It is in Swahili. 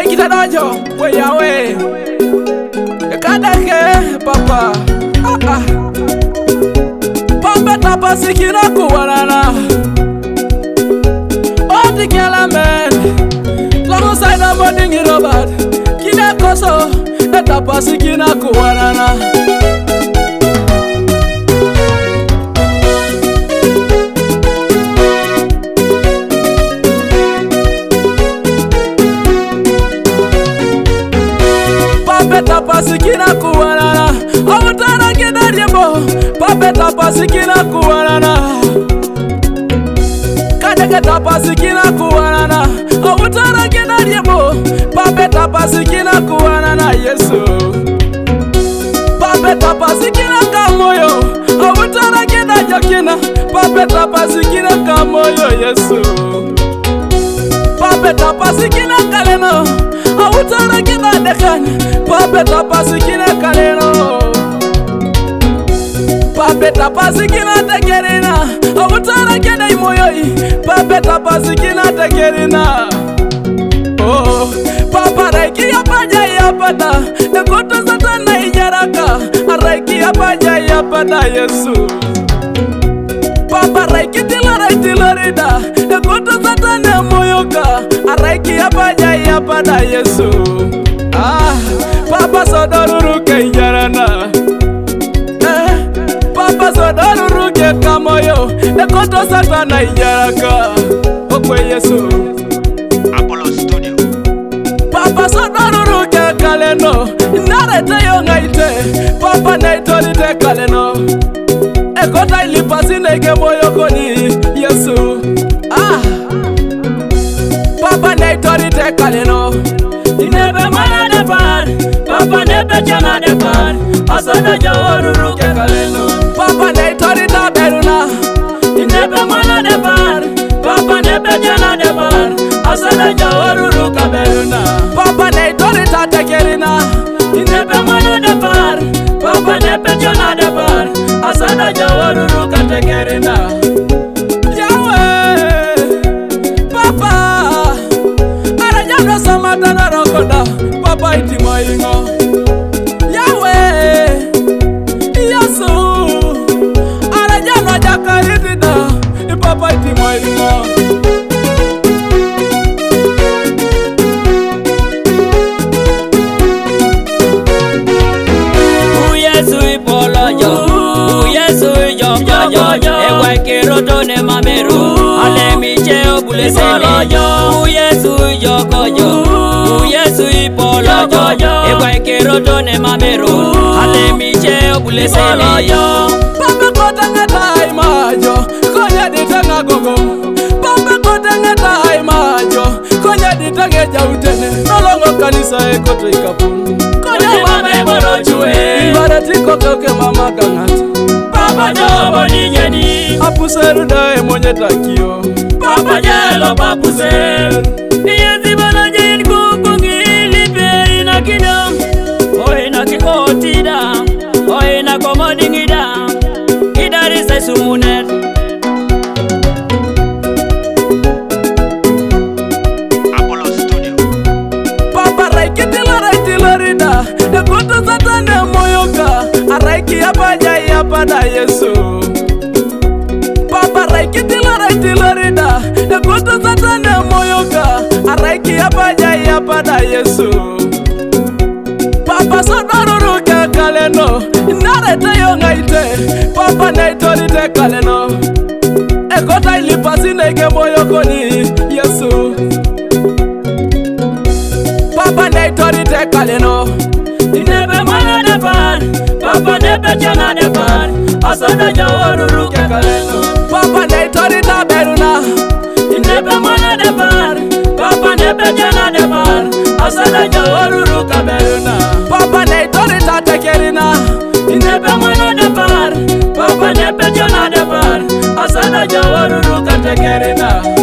kita dojo we yawe kadake papa papa tapa sikina kuwanana odi kela men lamu saida modingi robot kina koso tapa sikina kuwanana tapa sikina kuwanana awutana kidariebo pape tapa sikina kuwanana kadeke tapa sikina kuwanana awutana kidariebo pape tapa sikina kuwanana Yesu pape tapa sikina kamoyo awutana kidajokina pape tapa sikina kamoyo Yesu pape tapa sikina kaleno awutana kidadekanya pape tapa sikina kaleno pape tapa sikina tekerina awutana kida imoyoi pape tapa sikina tekerina oh papa raiki apaja yapata ekoto satana ijaraka raiki apaja yapata Yesu papa raiki tilarida ekoto satana moyoka raiki apaja yapata Yesu papa sodoruru ke yarana papa sodoruru ke kamoyo ekoto satana yaraka okwe Yesu Apollo Studio papa sodoruru ke kaleno narete yo ngaite papa naitoli te kaleno ekota ilipasine ke moyo koni Yesu papa naitoli te kaleno inebe mana de par papa nebe chana de par asada jawruru ke kaleno papa ne torita beruna inebe mana de par papa nebe chana de par asada jawruru ke beruna papa ne torita tekerina inebe mana de par papa nebe chana de par asada jawruru ke tekerina samatana rokoda papa iti moingo yawe Yesu arajana jakaridida papa iti moingo Yesu ipolojo Yesu jojo ewa keroto ne mameru alemiche obulesele Yesu jokojo Yesu ipolojo ewa keroto ne mameru alemiche obulesele papa kotangata imajo konya ditanga gogo papa kotangata imajo konya ditange jautene nolongo kanisa ekoto ikapunu konya mame morochwe ibaratiko koke mama gangati papa jobo ninyeni apuseru dae mwenye takio papa jelo papuseru Yezi bana jen kukungi lipe ina kidam Oina kikotida Oina komodingida Idari se sumunet Apollo Studio papa raiki tilarida ekoto satana moyoka araiki apaja yapata Yesu papa raiki tilarida ekoto satana moyoka araiki apaja yapata Yesu papa sodoruru ke kaleno narete yo ngaite papa naitoli te kaleno ekota ilipasine ke moyokoni Yesu papa naitoli te kaleno inebe mana de par papa nebe chana de par asada jawruru ke kaleno papa naitoli ta beruna inebe mana de par papa nebe chana de par asada jawruru ke beruna papa naitoli ta tekerina inebe mana de par papa nebe chana de par asada jawruru ke tekerina